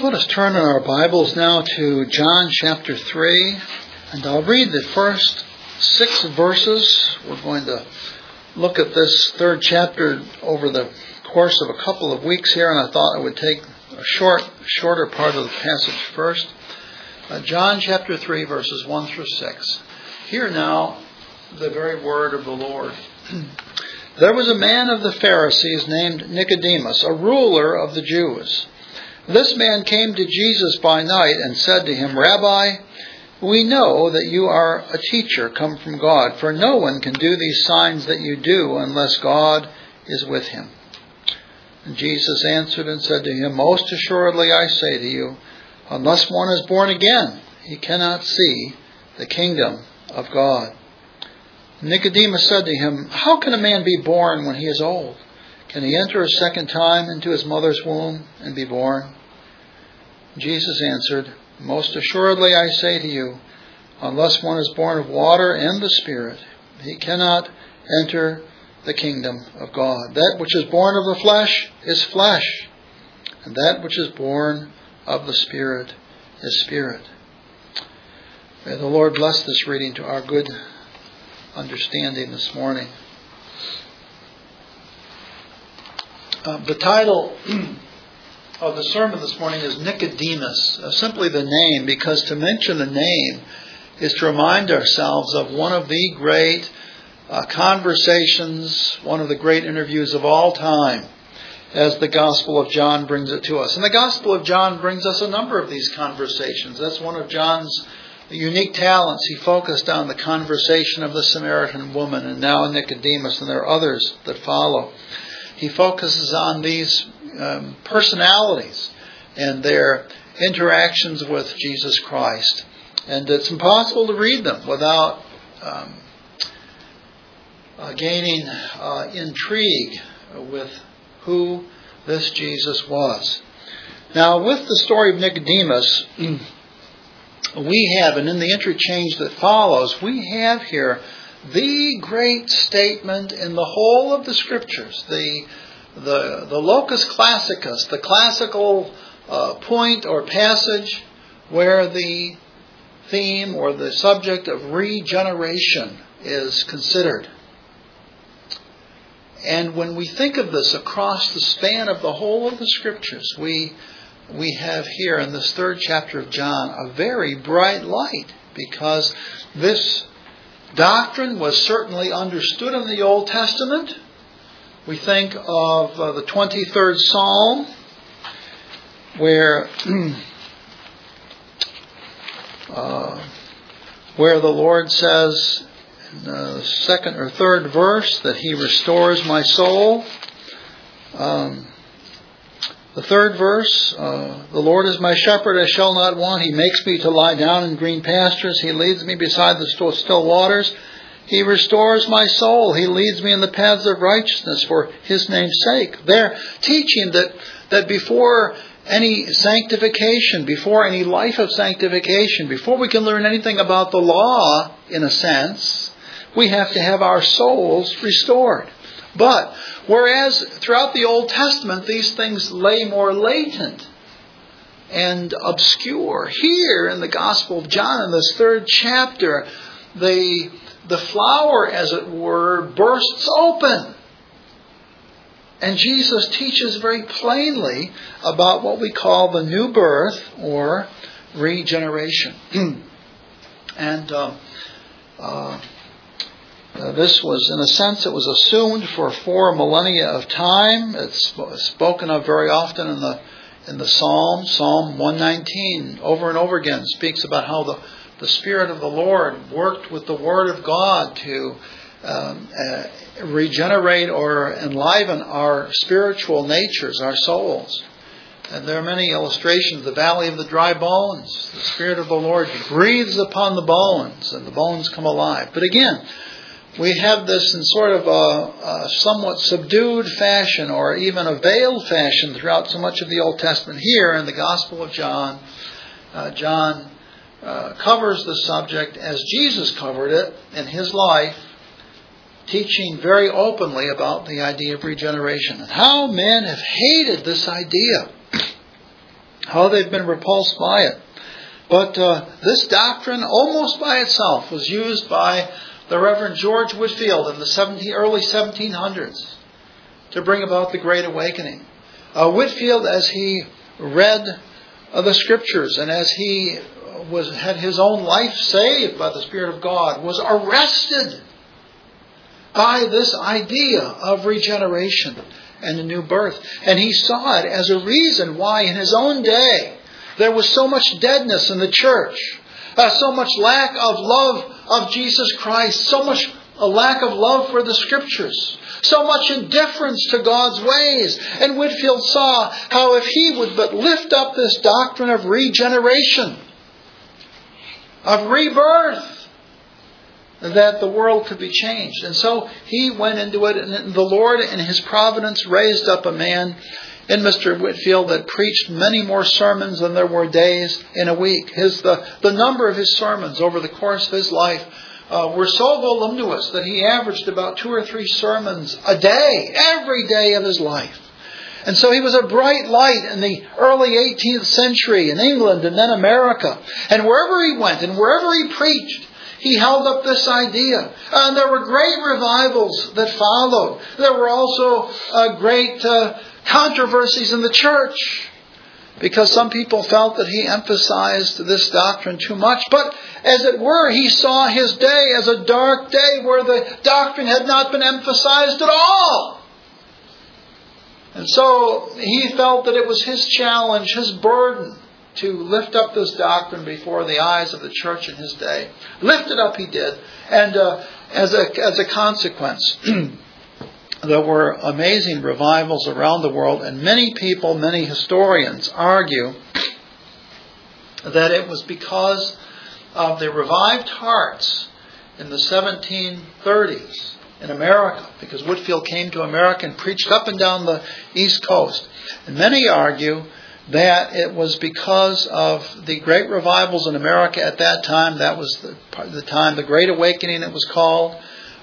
Let us turn in our Bibles now to John chapter 3, and I'll read the first 6 verses. We're going to look at this third chapter over the course of a couple of weeks here, and I thought I would take a shorter part of the passage first. John chapter 3, verses 1 through 6. Hear now the very word of the Lord. There was a man of the Pharisees named Nicodemus, a ruler of the Jews. This man came to Jesus by night and said to him, Rabbi, we know that you are a teacher come from God, for no one can do these signs that you do unless God is with him. And Jesus answered and said to him, Most assuredly I say to you, unless one is born again, he cannot see the kingdom of God. Nicodemus said to him, How can a man be born when he is old? Can he enter a second time into his mother's womb and be born? Jesus answered, Most assuredly I say to you, unless one is born of water and the Spirit, he cannot enter the kingdom of God. That which is born of the flesh is flesh, and that which is born of the Spirit is spirit. May the Lord bless this reading to our good understanding this morning. The title of the sermon this morning is Nicodemus, simply the name, because to mention the name is to remind ourselves of one of the great conversations, one of the great interviews of all time, as the Gospel of John brings it to us. And the Gospel of John brings us a number of these conversations. That's one of John's unique talents. He focused on the conversation of the Samaritan woman and now Nicodemus, and there are others that follow. He focuses on these personalities and their interactions with Jesus Christ. And it's impossible to read them without gaining intrigue with who this Jesus was. Now, with the story of Nicodemus, we have, and in the interchange that follows, we have here the great statement in the whole of the Scriptures, the locus classicus, the classical point or passage where the theme or the subject of regeneration is considered. And when we think of this across the span of the whole of the Scriptures, we have here in this third chapter of John a very bright light, because this doctrine was certainly understood in the Old Testament. We think of the 23rd Psalm, where the Lord says in the second or third verse that He restores my soul. The third verse, the Lord is my shepherd, I shall not want. He makes me to lie down in green pastures. He leads me beside the still waters. He restores my soul. He leads me in the paths of righteousness for His name's sake. They're teaching that before any sanctification, before any life of sanctification, before we can learn anything about the law, in a sense, we have to have our souls restored. But whereas throughout the Old Testament these things lay more latent and obscure, here in the Gospel of John, in this third chapter, the flower, as it were, bursts open. And Jesus teaches very plainly about what we call the new birth or regeneration. And this was, in a sense, it was assumed for 4 millennia of time. It's spoken of very often in the Psalm. Psalm 119, over and over again, speaks about how the Spirit of the Lord worked with the Word of God to regenerate or enliven our spiritual natures, our souls. And there are many illustrations. The valley of the dry bones. The Spirit of the Lord breathes upon the bones, and the bones come alive. But again, we have this in sort of a somewhat subdued fashion, or even a veiled fashion, throughout so much of the Old Testament. Here in the Gospel of John, John covers the subject as Jesus covered it in His life, teaching very openly about the idea of regeneration. And how men have hated this idea. how they've been repulsed by it. But this doctrine, almost by itself, was used by the Reverend George Whitefield in the early 1700s to bring about the Great Awakening. Whitefield, as he read the Scriptures and as he had his own life saved by the Spirit of God, was arrested by this idea of regeneration and a new birth. And he saw it as a reason why in his own day there was so much deadness in the church, so much lack of love of Jesus Christ, so much a lack of love for the Scriptures, so much indifference to God's ways. And Whitefield saw how if he would but lift up this doctrine of regeneration, of rebirth, that the world could be changed. And so he went into it, and the Lord in His providence raised up a man in Mr. Whitefield that preached many more sermons than there were days in a week. The number of his sermons over the course of his life were so voluminous that he averaged about 2 or 3 sermons a day, every day of his life. And so he was a bright light in the early 18th century in England and then America. And wherever he went and wherever he preached, he held up this idea. And there were great revivals that followed. There were also great controversies in the church, because some people felt that he emphasized this doctrine too much. But as it were, he saw his day as a dark day where the doctrine had not been emphasized at all. And so he felt that it was his challenge, his burden, to lift up this doctrine before the eyes of the church in his day. Lift it up he did. And as a consequence, there were amazing revivals around the world. And many people, many historians argue that it was because of the revived hearts in the 1730s in America, because Whitefield came to America and preached up and down the East Coast. And many argue that it was because of the great revivals in America at that time. That was the time, the Great Awakening it was called.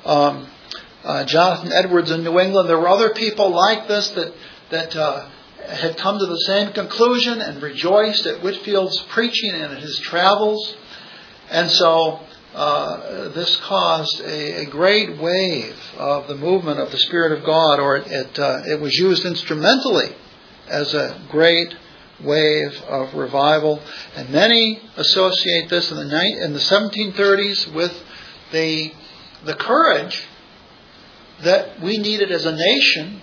Jonathan Edwards in New England. There were other people like this that had come to the same conclusion and rejoiced at Whitefield's preaching and at his travels. And so this caused a great wave of the movement of the Spirit of God, or it was used instrumentally as a great wave of revival. And many associate this in the 1730s with the courage that we needed as a nation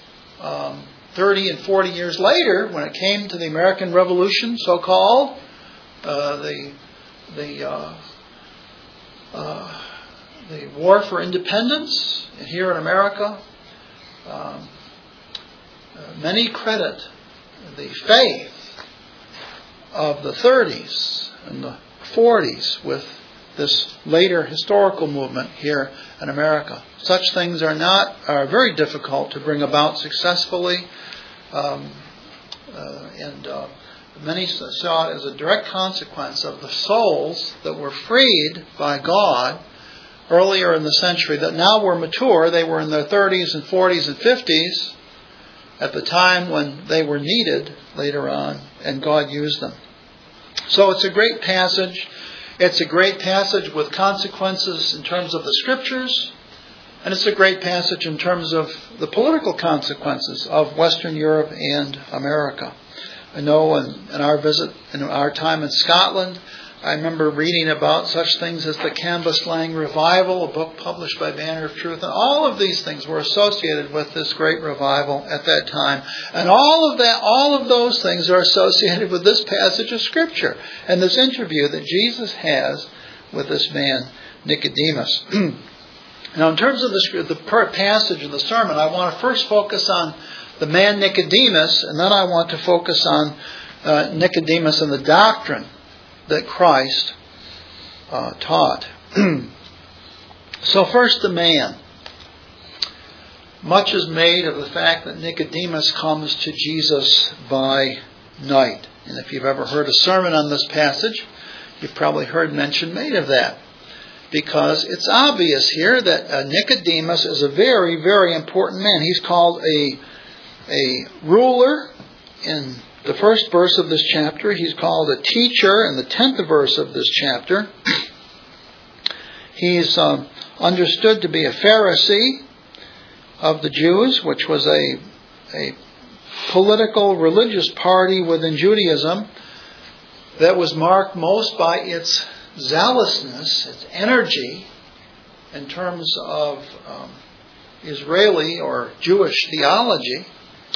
30 and 40 years later, when it came to the American Revolution, so-called, the war for independence here in America. Many credit the faith of the 30s and the 40s with this later historical movement here in America. Such things are very difficult to bring about successfully, and many saw it as a direct consequence of the souls that were freed by God earlier in the century, that now were mature. They were in their 30s and 40s and 50s at the time when they were needed later on, and God used them. So it's a great passage. It's a great passage with consequences in terms of the Scriptures, and it's a great passage in terms of the political consequences of Western Europe and America. I know in our visit, in our time in Scotland, I remember reading about such things as the Cambuslang Revival, a book published by Banner of Truth, and all of these things were associated with this great revival at that time. And all of those things are associated with this passage of Scripture and this interview that Jesus has with this man, Nicodemus. Now, in terms of the passage of the sermon, I want to first focus on the man Nicodemus, and then I want to focus on Nicodemus and the doctrine that Christ taught. So first, the man. Much is made of the fact that Nicodemus comes to Jesus by night. And if you've ever heard a sermon on this passage, you've probably heard mention made of that. Because it's obvious here that Nicodemus is a very, very important man. He's called a ruler in the first verse of this chapter. He's called a teacher in the 10th verse of this chapter. He's understood to be a Pharisee of the Jews, which was a political religious party within Judaism that was marked most by its zealousness, its energy in terms of Israeli or Jewish theology.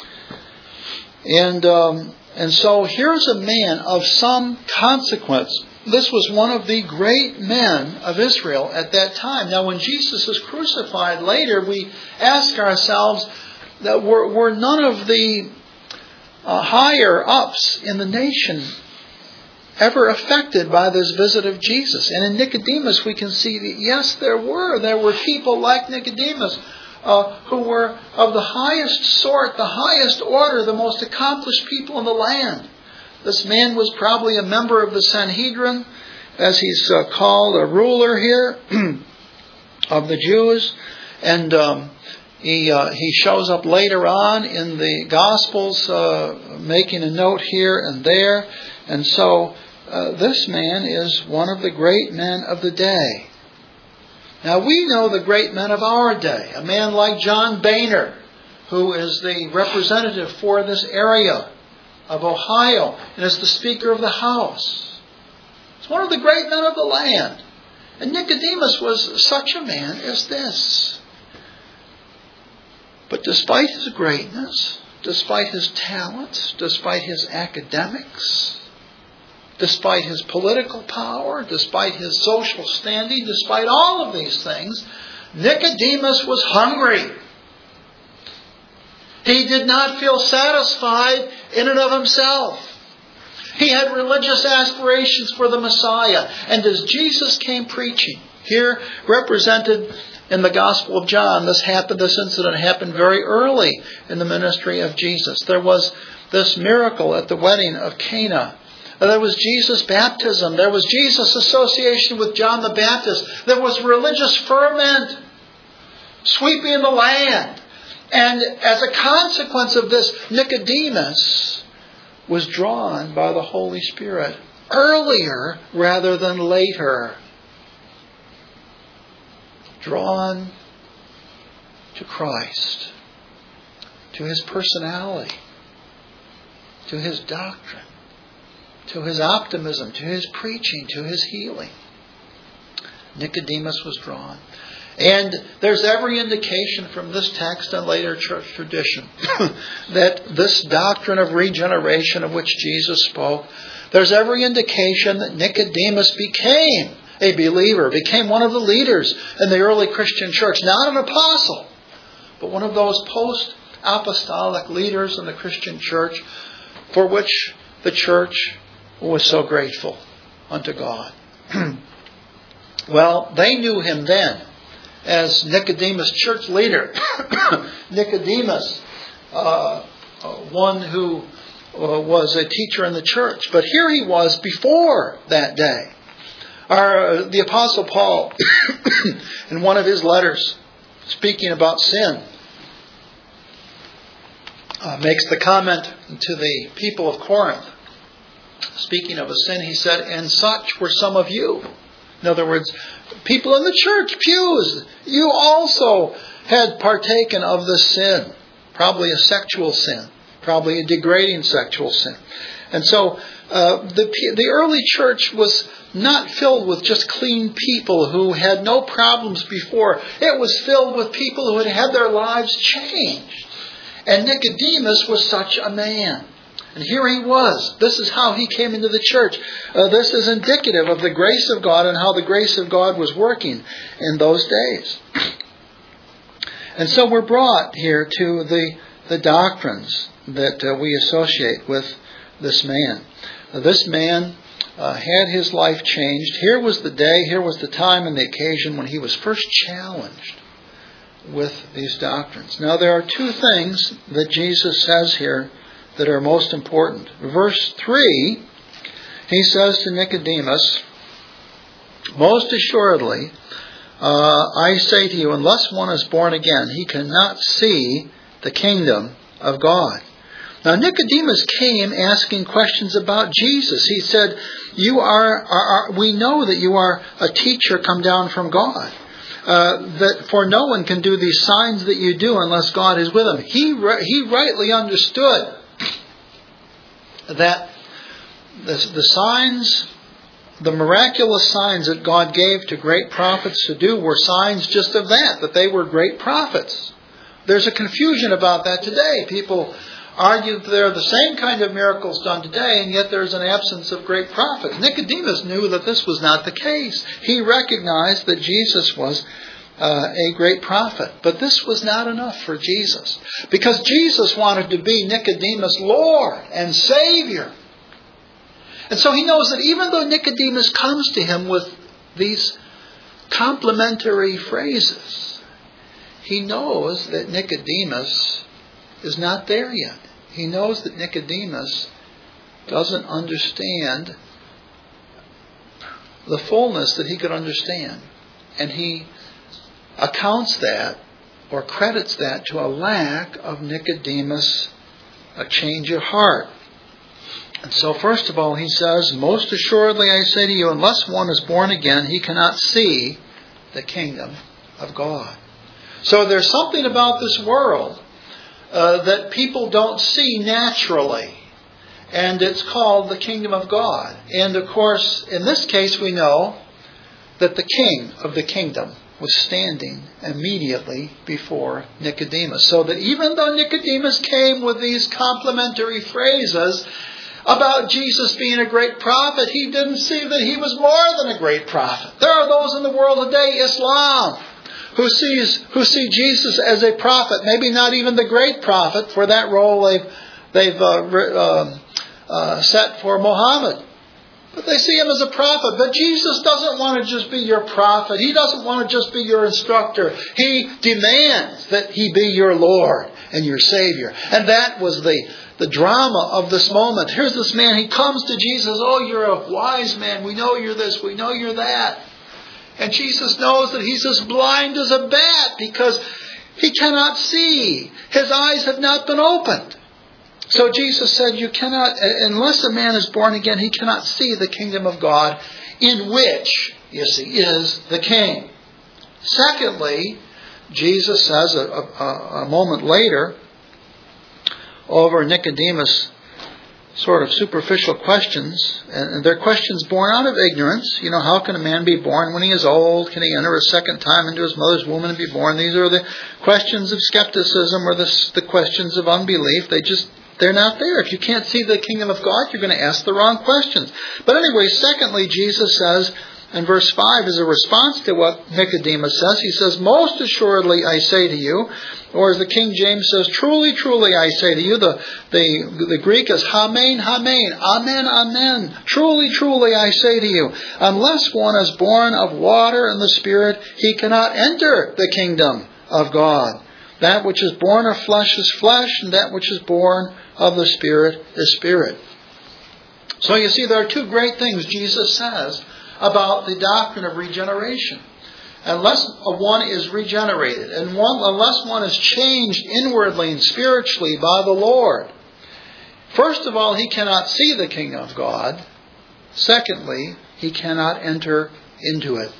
And so here's a man of some consequence. This was one of the great men of Israel at that time. Now, when Jesus is crucified later, we ask ourselves that were none of the higher ups in the nation ever affected by this visit of Jesus. And in Nicodemus we can see that yes, there were people like Nicodemus who were of the highest sort, the highest order, the most accomplished people in the land. This man was probably a member of the Sanhedrin, as he's called, a ruler here of the Jews. And he shows up later on in the Gospels, making a note here and there. And so this man is one of the great men of the day. Now we know the great men of our day. A man like John Boehner, who is the representative for this area of Ohio and is the Speaker of the House. He's one of the great men of the land. And Nicodemus was such a man as this. But despite his greatness, despite his talents, despite his academics, despite his political power, despite his social standing, despite all of these things, Nicodemus was hungry. He did not feel satisfied in and of himself. He had religious aspirations for the Messiah. And as Jesus came preaching, here represented in the Gospel of John, this incident happened very early in the ministry of Jesus. There was this miracle at the wedding of Cana. There was Jesus' baptism. There was Jesus' association with John the Baptist. There was religious ferment sweeping the land. And as a consequence of this, Nicodemus was drawn by the Holy Spirit earlier rather than later. Drawn to Christ, to His personality, to His doctrine, to His optimism, to His preaching, to His healing. Nicodemus was drawn. And there's every indication from this text and later church tradition that this doctrine of regeneration of which Jesus spoke, there's every indication that Nicodemus became a believer, became one of the leaders in the early Christian church. Not an apostle, but one of those post-apostolic leaders in the Christian church for which the church was so grateful unto God. Well, they knew him then as Nicodemus, church leader. Nicodemus, one who was a teacher in the church. But here he was before that day. The Apostle Paul, in one of his letters, speaking about sin, makes the comment to the people of Corinth. Speaking of a sin, he said, "And such were some of you." In other words, people in the church, pews, you also had partaken of this sin. Probably a sexual sin. Probably a degrading sexual sin. And so the early church was not filled with just clean people who had no problems before. It was filled with people who had had their lives changed. And Nicodemus was such a man. And here he was. This is how he came into the church. This is indicative of the grace of God and how the grace of God was working in those days. And so we're brought here to the doctrines that we associate with this man. This man had his life changed. Here was the day, here was the time and the occasion when he was first challenged with these doctrines. Now there are two things that Jesus says here that are most important. Verse 3, he says to Nicodemus, "Most assuredly, I say to you, unless one is born again, he cannot see the kingdom of God." Now Nicodemus came asking questions about Jesus. He said, we know that you are a teacher come down from God. That for no one can do these signs that you do unless God is with him. He rightly understood that the signs, the miraculous signs that God gave to great prophets to do were signs just of that they were great prophets. There's a confusion about that today. People argue that they're the same kind of miracles done today, and yet there's an absence of great prophets. Nicodemus knew that this was not the case. He recognized that Jesus was a great prophet. But this was not enough for Jesus, because Jesus wanted to be Nicodemus' Lord and Savior. And so he knows that even though Nicodemus comes to him with these complimentary phrases, he knows that Nicodemus is not there yet. He knows that Nicodemus doesn't understand the fullness that he could understand. And he accounts that or credits that to a lack of Nicodemus, a change of heart. And so first of all he says, most assuredly I say to you, unless one is born again, he cannot see the kingdom of God. So there's something about this world that people don't see naturally. And it's called the kingdom of God. And of course, in this case we know that the king of the kingdom was standing immediately before Nicodemus. So that even though Nicodemus came with these complimentary phrases about Jesus being a great prophet, he didn't see that he was more than a great prophet. There are those in the world today, Islam, who see Jesus as a prophet, maybe not even the great prophet. For that role they've set for Muhammad. But they see him as a prophet. But Jesus doesn't want to just be your prophet. He doesn't want to just be your instructor. He demands that he be your Lord and your Savior. And that was the drama of this moment. Here's this man, he comes to Jesus. Oh, you're a wise man. We know you're this. We know you're that. And Jesus knows that he's as blind as a bat because he cannot see. His eyes have not been opened. So Jesus said, you cannot, unless a man is born again, he cannot see the kingdom of God, in which, you see, is the king. Secondly, Jesus says a moment later, over Nicodemus' sort of superficial questions, and they're questions born out of ignorance. You know, how can a man be born when he is old? Can he enter a second time into his mother's womb and be born? These are the questions of skepticism or the questions of unbelief. They're not there. If you can't see the kingdom of God, you're going to ask the wrong questions. But anyway, secondly, Jesus says, in verse 5, as a response to what Nicodemus says, he says, most assuredly I say to you, or as the King James says, truly, truly I say to you, the Greek is hamein, hamein, amen, amen, truly, truly I say to you, unless one is born of water and the Spirit, he cannot enter the kingdom of God. That which is born of flesh is flesh, and that which is born of the Spirit is spirit. So you see, there are two great things Jesus says about the doctrine of regeneration. Unless one is regenerated, and unless one is changed inwardly and spiritually by the Lord, first of all, he cannot see the kingdom of God. Secondly, he cannot enter into it.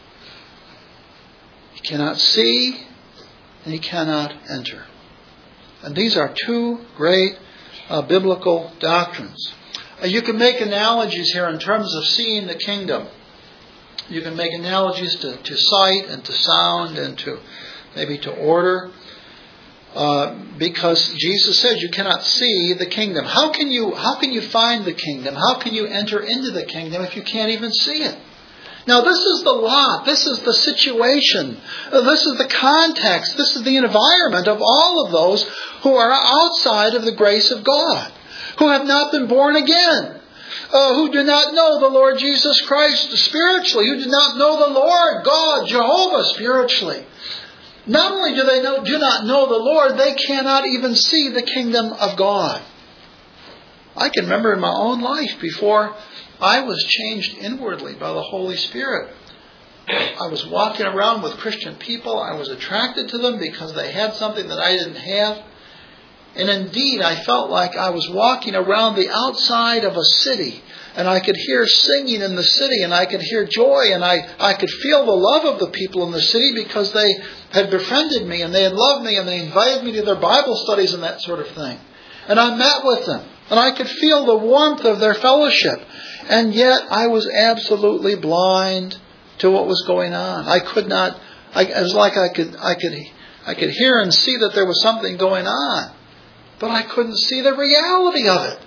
He cannot see, and he cannot enter. And these are two great biblical doctrines. You can make analogies here in terms of seeing the kingdom. You can make analogies to sight and to sound and to maybe to order. Because Jesus says you cannot see the kingdom. How can you find the kingdom? How can you enter into the kingdom if you can't even see it? Now this is the lot. This is the situation. This is the context. This is the environment of all of those who are outside of the grace of God, who have not been born again, who do not know the Lord Jesus Christ spiritually, who do not know the Lord God, Jehovah spiritually. Not only do they do not know the Lord, they cannot even see the kingdom of God. I can remember in my own life, before I was changed inwardly by the Holy Spirit, I was walking around with Christian people. I was attracted to them because they had something that I didn't have. And indeed, I felt like I was walking around the outside of a city, and I could hear singing in the city, and I could hear joy, and I could feel the love of the people in the city because they had befriended me, and they had loved me, and they invited me to their Bible studies and that sort of thing. And I met with them, and I could feel the warmth of their fellowship. And yet I was absolutely blind to what was going on. I could not. It was like I could hear and see that there was something going on, but I couldn't see the reality of it.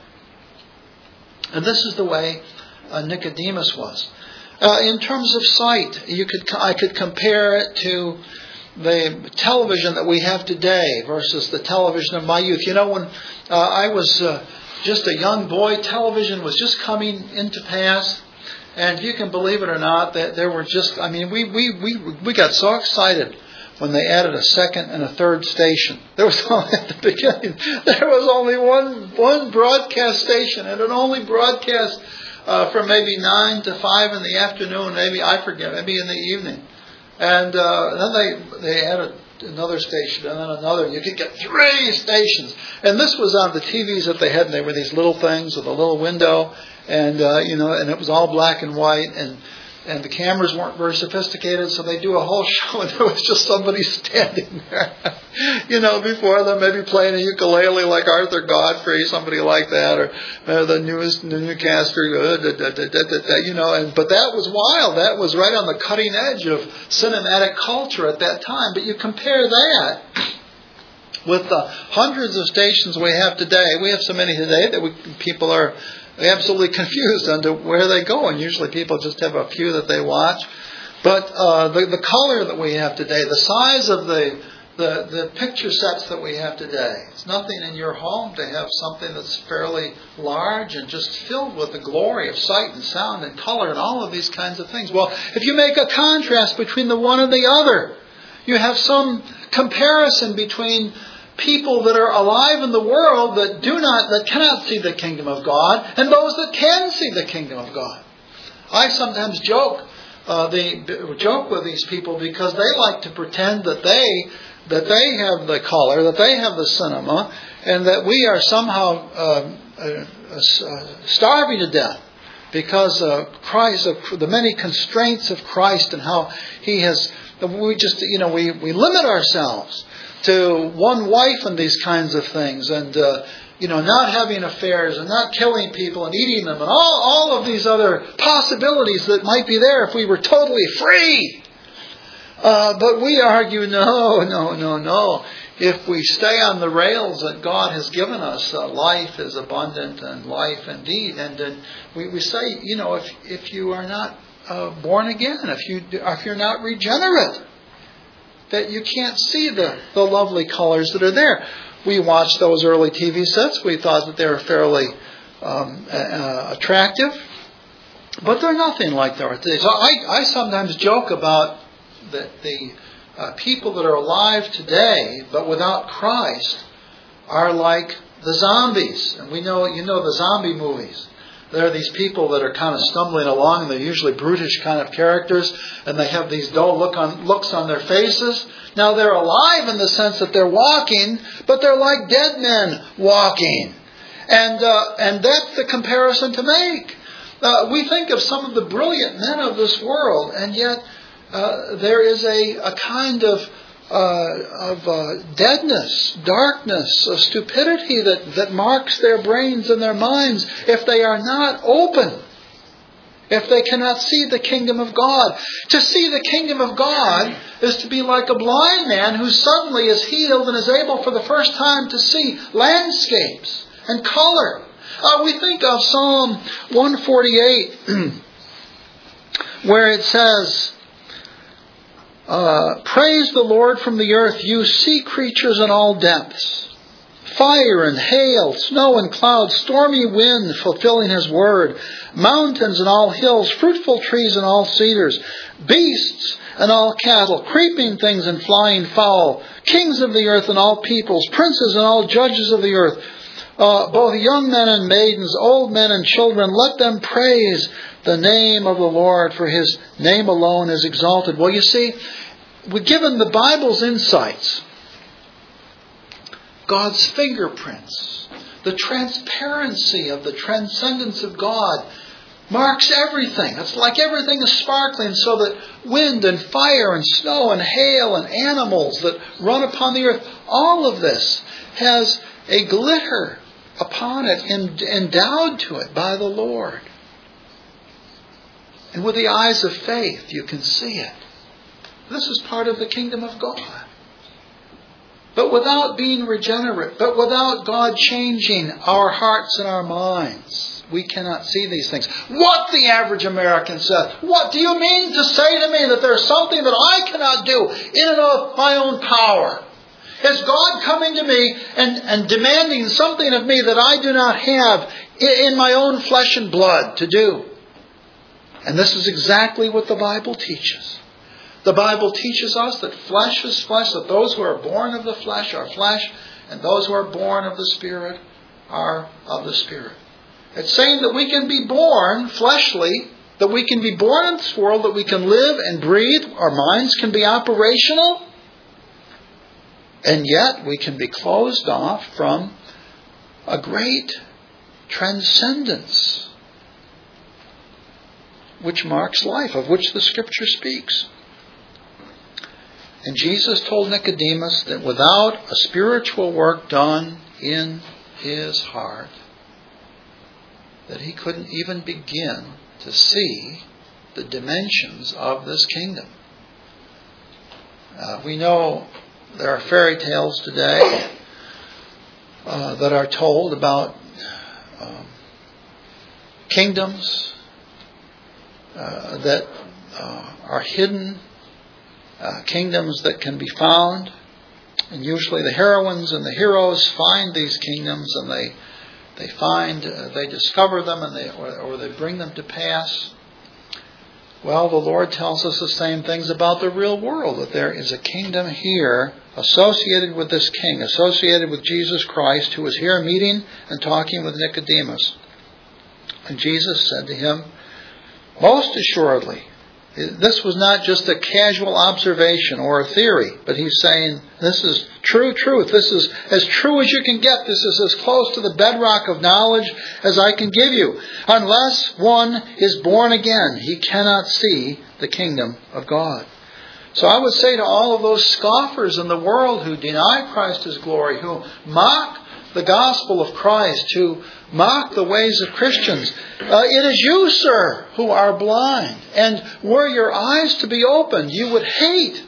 And this is the way Nicodemus was. In terms of sight, I could compare it to the television that we have today versus the television of my youth. You know, when I was just a young boy, television was just coming into pass. And you can believe it or not, that there were just, we got so excited when they added a second and a third station. There was only, at the beginning, there was only one broadcast station, and it only broadcast from maybe 9 to 5 in the afternoon, maybe in the evening. And then they added another station, and then another. You could get 3 stations. And this was on the TVs that they had, and they were these little things with a little window, and and it was all black and white, and the cameras weren't very sophisticated, so they do a whole show, and there was just somebody standing there, before them, maybe playing a ukulele like Arthur Godfrey, somebody like that, or the newscaster, but that was wild. That was right on the cutting edge of cinematic culture at that time. But you compare that with the hundreds of stations we have today. We have so many today that people are absolutely confused on to where they go, and usually people just have a few that they watch. But the color that we have today, the size of the picture sets that we have today, it's nothing in your home to have something that's fairly large and just filled with the glory of sight and sound and color and all of these kinds of things. Well, if you make a contrast between the one and the other, you have some comparison between people that are alive in the world that cannot see the kingdom of God, and those that can see the kingdom of God. I sometimes joke with these people because they like to pretend that they have the color, that they have the cinema, and that we are somehow starving to death because of Christ, of the many constraints of Christ, and how He has. We limit ourselves to one wife and these kinds of things, and not having affairs and not killing people and eating them, and all of these other possibilities that might be there if we were totally free. But we argue, no. If we stay on the rails that God has given us, life is abundant and life indeed. And we say, if you are not born again, if you're not regenerate, that you can't see the lovely colors that are there. We watched those early TV sets. We thought that they were fairly attractive, but they're nothing like they are today. So I sometimes joke about the people that are alive today, but without Christ, are like the zombies. And you know the zombie movies. There are these people that are kind of stumbling along, and they're usually brutish kind of characters, and they have these dull looks on their faces. Now they're alive in the sense that they're walking, but they're like dead men walking. And that's the comparison to make. We think of some of the brilliant men of this world, and yet there is a kind of deadness, darkness, stupidity that marks their brains and their minds if they are not open, if they cannot see the kingdom of God. To see the kingdom of God is to be like a blind man who suddenly is healed and is able for the first time to see landscapes and color. We think of Psalm 148 where it says, praise the Lord from the earth, you sea creatures in all depths. Fire and hail, snow and clouds, stormy wind fulfilling His word. Mountains and all hills, fruitful trees and all cedars. Beasts and all cattle, creeping things and flying fowl. Kings of the earth and all peoples, princes and all judges of the earth. Both young men and maidens, old men and children, let them praise the name of the Lord, for His name alone is exalted. Well, you see, given the Bible's insights God's fingerprints. The transparency of the transcendence of God marks everything. It's like everything is sparkling, so that wind and fire and snow and hail and animals that run upon the earth, all of this has a glitter upon it, endowed to it by the Lord. And with the eyes of faith, you can see it. This is part of the kingdom of God. But without being regenerate, but without God changing our hearts and our minds, we cannot see these things. What the average American says, what do you mean to say to me that there's something that I cannot do in and of my own power? Is God coming to me and demanding something of me that I do not have in my own flesh and blood to do? And this is exactly what the Bible teaches. The Bible teaches us that flesh is flesh, that those who are born of the flesh are flesh, and those who are born of the Spirit are of the Spirit. It's saying that we can be born fleshly, that we can be born in this world, that we can live and breathe, our minds can be operational, and yet we can be closed off from a great transcendence which marks life, of which the Scripture speaks. And Jesus told Nicodemus that without a spiritual work done in his heart, that he couldn't even begin to see the dimensions of this kingdom. We know there are fairy tales today that are told about kingdoms that are hidden, kingdoms that can be found. And usually the heroines and the heroes find these kingdoms, and they discover them, and they bring them to pass. Well, the Lord tells us the same things about the real world, that there is a kingdom here associated with this king, associated with Jesus Christ, who was here meeting and talking with Nicodemus. And Jesus said to him, most assuredly, this was not just a casual observation or a theory, but he's saying, this is true truth. This is as true as you can get. This is as close to the bedrock of knowledge as I can give you. Unless one is born again, he cannot see the kingdom of God. So I would say to all of those scoffers in the world who deny Christ His glory, who mock the gospel of Christ, who mock the ways of Christians, it is you, sir, who are blind. And were your eyes to be opened, you would hate,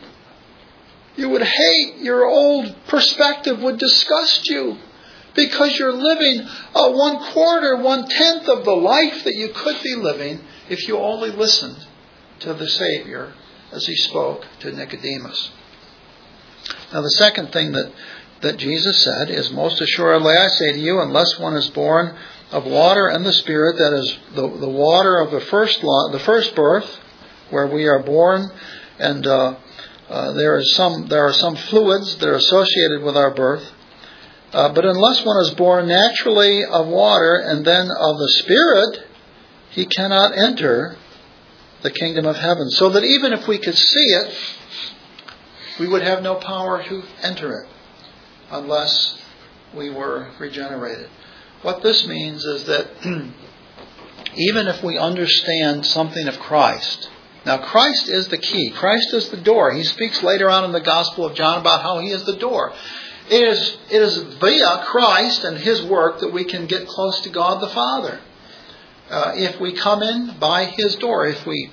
your old perspective would disgust you, because you're living 1/4, 1/10 of the life that you could be living if you only listened to the Savior as He spoke to Nicodemus. Now the second thing that Jesus said is, most assuredly I say to you, unless one is born of water and the Spirit, that is the water of the first birth, where we are born, and there are some fluids that are associated with our birth. But unless one is born naturally of water and then of the Spirit, he cannot enter the kingdom of heaven. So that even if we could see it, we would have no power to enter it unless we were regenerated. What this means is that even if we understand something of Christ, now Christ is the key. Christ is the door. He speaks later on in the Gospel of John about how He is the door. It is via Christ and His work that we can get close to God the Father. If we come in by His door, if we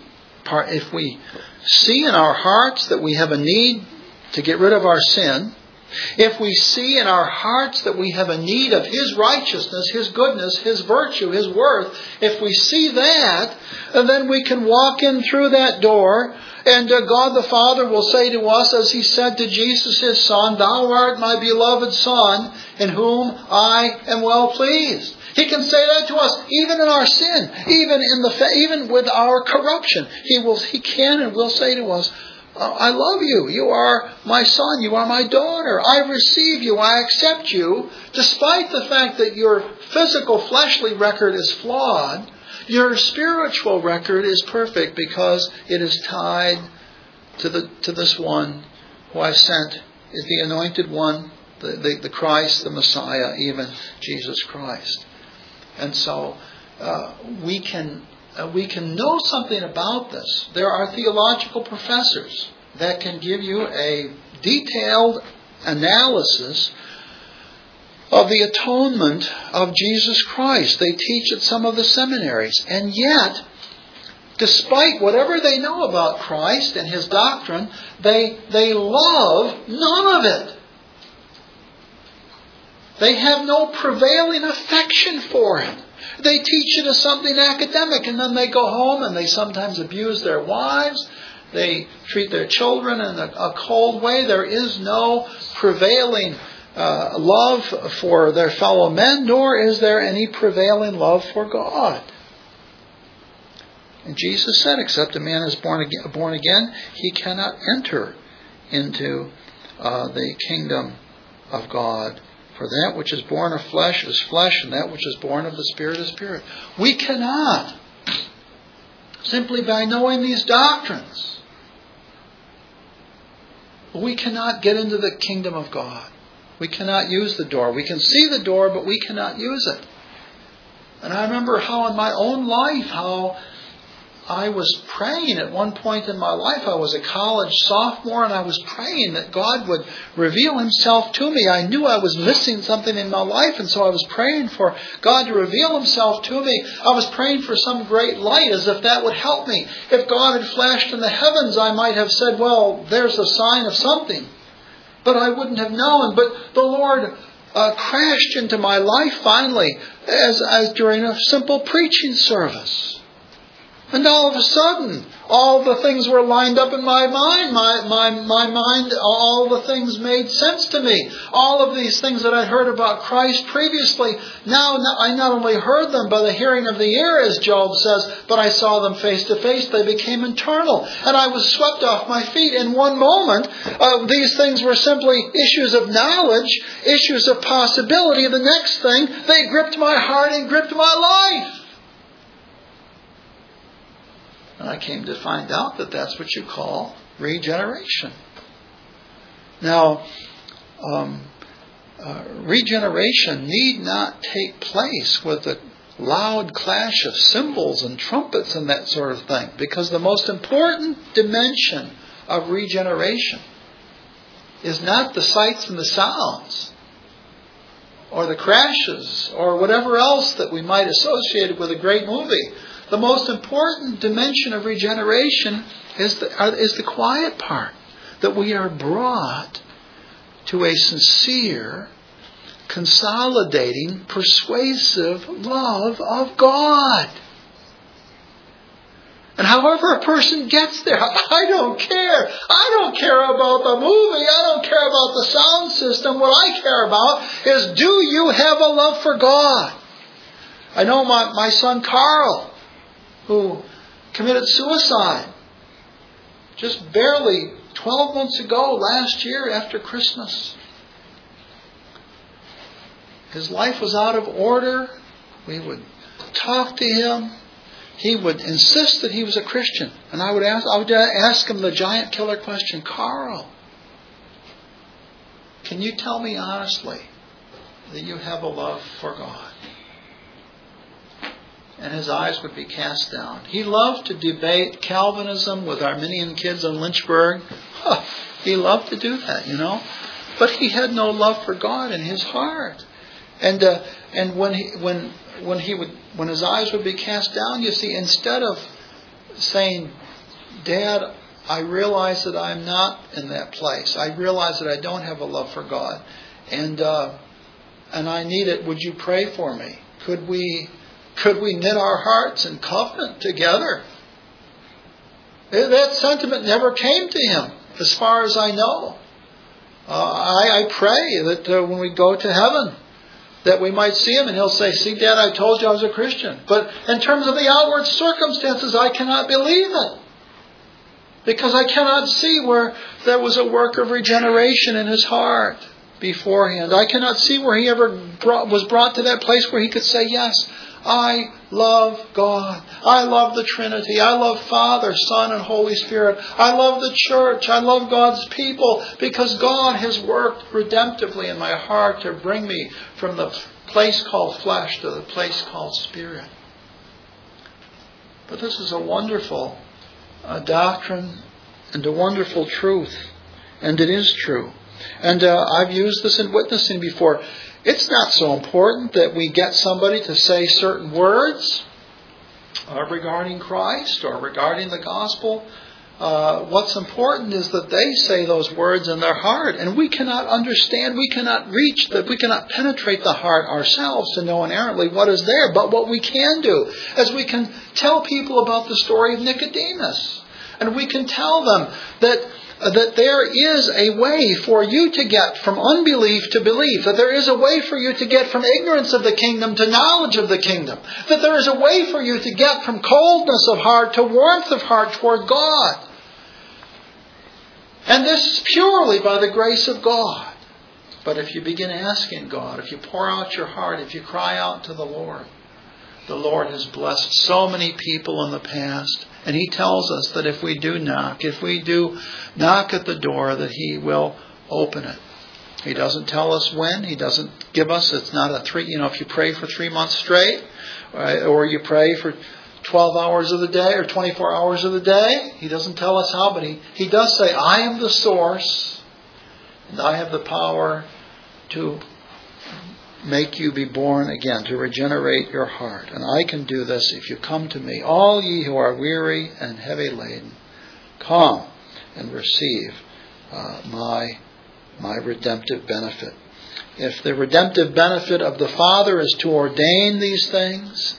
see in our hearts that we have a need to get rid of our sin, if we see in our hearts that we have a need of His righteousness, His goodness, His virtue, His worth, if we see that, and then we can walk in through that door, and God the Father will say to us, as He said to Jesus His Son, Thou art my beloved Son, in whom I am well pleased. He can say that to us even in our sin, even with our corruption. He can and will say to us, I love you. You are my son. You are my daughter. I receive you. I accept you. Despite the fact that your physical fleshly record is flawed, your spiritual record is perfect, because it is tied to this one who I've sent, is the anointed one, the Christ, the Messiah, even Jesus Christ. And so we can know something about this. There are theological professors that can give you a detailed analysis of the atonement of Jesus Christ. They teach at some of the seminaries. And yet, despite whatever they know about Christ and His doctrine, they love none of it. They have no prevailing affection for it. They teach it as something academic, and then they go home and they sometimes abuse their wives. They treat their children in a cold way. There is no prevailing love for their fellow men, nor is there any prevailing love for God. And Jesus said, except a man is born again, he cannot enter into the kingdom of God. For that which is born of flesh is flesh, and that which is born of the Spirit is spirit. We cannot, simply by knowing these doctrines, we cannot get into the kingdom of God. We cannot use the door. We can see the door, but we cannot use it. And I remember how in my own life, how I was praying at one point in my life. I was a college sophomore, and I was praying that God would reveal Himself to me. I knew I was missing something in my life, and so I was praying for God to reveal Himself to me. I was praying for some great light, as if that would help me. If God had flashed in the heavens, I might have said, well, there's a sign of something. But I wouldn't have known. But the Lord crashed into my life finally as during a simple preaching service. And all of a sudden, all the things were lined up in my mind. My mind, all the things made sense to me. All of these things that I heard about Christ previously, now I not only heard them by the hearing of the ear, as Job says, but I saw them face to face. They became internal. And I was swept off my feet in one moment. These things were simply issues of knowledge, issues of possibility. The next thing, they gripped my heart and gripped my life. And I came to find out that that's what you call regeneration. Now, regeneration need not take place with a loud clash of cymbals and trumpets and that sort of thing. Because the most important dimension of regeneration is not the sights and the sounds, or the crashes, or whatever else that we might associate with a great movie. The most important dimension of regeneration is the quiet part. That we are brought to a sincere, consolidating, persuasive love of God. And however a person gets there, I don't care. I don't care about the movie. I don't care about the sound system. What I care about is, do you have a love for God? I know my son Carl, who committed suicide just barely 12 months ago, last year after Christmas. His life was out of order. We would talk to him. He would insist that he was a Christian. And I would ask him the giant killer question, Carl, can you tell me honestly that you have a love for God? And his eyes would be cast down. He loved to debate Calvinism with Arminian kids in Lynchburg. He loved to do that, you know. But he had no love for God in his heart. And when his eyes would be cast down, you see, instead of saying, Dad, I realize that I'm not in that place. I realize that I don't have a love for God, and I need it. Would you pray for me? Could we knit our hearts in covenant together? That sentiment never came to him, as far as I know. I pray that when we go to heaven, that we might see him and he'll say, see, Dad, I told you I was a Christian. But in terms of the outward circumstances, I cannot believe it. Because I cannot see where there was a work of regeneration in his heart beforehand. I cannot see where he ever was brought to that place where he could say, yes, I love God. I love the Trinity. I love Father, Son, and Holy Spirit. I love the church. I love God's people because God has worked redemptively in my heart to bring me from the place called flesh to the place called spirit. But this is a wonderful doctrine and a wonderful truth. And it is true. And I've used this in witnessing before. It's not so important that we get somebody to say certain words regarding Christ or regarding the gospel. What's important is that they say those words in their heart. And we cannot understand, we cannot reach, we cannot penetrate the heart ourselves to know inherently what is there. But what we can do is we can tell people about the story of Nicodemus. And we can tell them that there is a way for you to get from unbelief to belief. That there is a way for you to get from ignorance of the kingdom to knowledge of the kingdom. That there is a way for you to get from coldness of heart to warmth of heart toward God. And this is purely by the grace of God. But if you begin asking God, if you pour out your heart, if you cry out to the Lord has blessed so many people in the past. And He tells us that if we do knock at the door, that He will open it. He doesn't tell us when. He doesn't give us, it's not a if you pray for 3 months straight, or you pray for 12 hours of the day or 24 hours of the day. He doesn't tell us how, but He does say, I am the source, and I have the power to make you be born again, to regenerate your heart. And I can do this if you come to me, all ye who are weary and heavy laden. Come and receive my redemptive benefit. If the redemptive benefit of the Father is to ordain these things,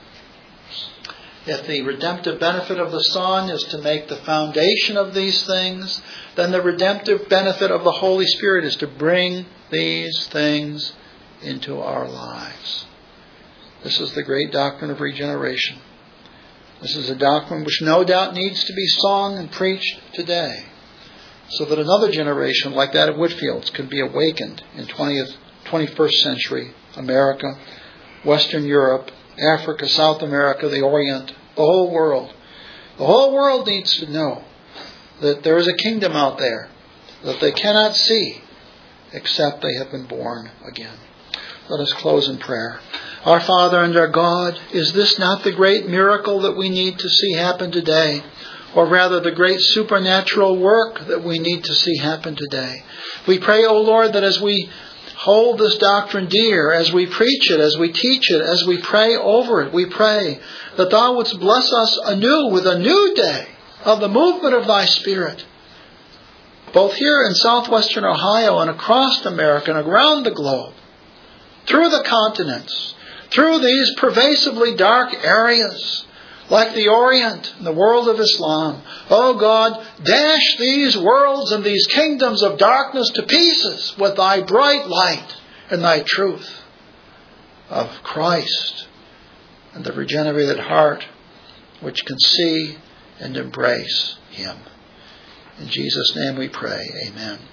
if the redemptive benefit of the Son is to make the foundation of these things, then the redemptive benefit of the Holy Spirit is to bring these things into our lives. This is the great doctrine of regeneration. This is a doctrine which no doubt needs to be sung and preached today, so that another generation like that of Whitfield's can be awakened in 21st century America, Western Europe, Africa, South America, the Orient, the whole world. The whole world needs to know that there is a kingdom out there that they cannot see except they have been born again. Let us close in prayer. Our Father and our God, is this not the great miracle that we need to see happen today? Or rather, the great supernatural work that we need to see happen today? We pray, O Lord, that as we hold this doctrine dear, as we preach it, as we teach it, as we pray over it, we pray that Thou wouldst bless us anew with a new day of the movement of Thy Spirit, both here in southwestern Ohio and across America and around the globe, through the continents, through these pervasively dark areas, like the Orient and the world of Islam. Oh God, dash these worlds and these kingdoms of darkness to pieces with Thy bright light and Thy truth of Christ and the regenerated heart which can see and embrace Him. In Jesus' name we pray. Amen.